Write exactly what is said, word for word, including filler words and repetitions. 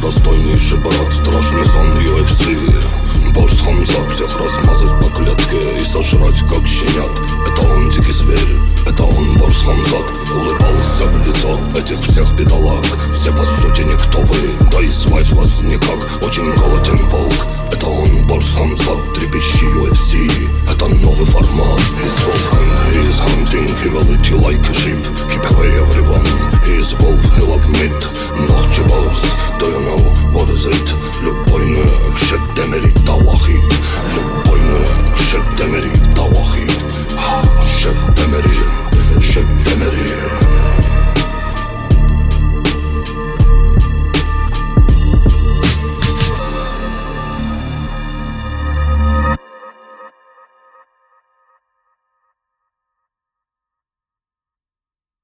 достойнейший брат, страшный сон ю эф си. Борс Хамзат, всех размазать по клетке и сожрать как щенят. Это он дикий зверь, это он Борс Хамзат. Улыбался в лицо этих всех бедолаг. Все по сути никто вы, да и звать вас никак. Очень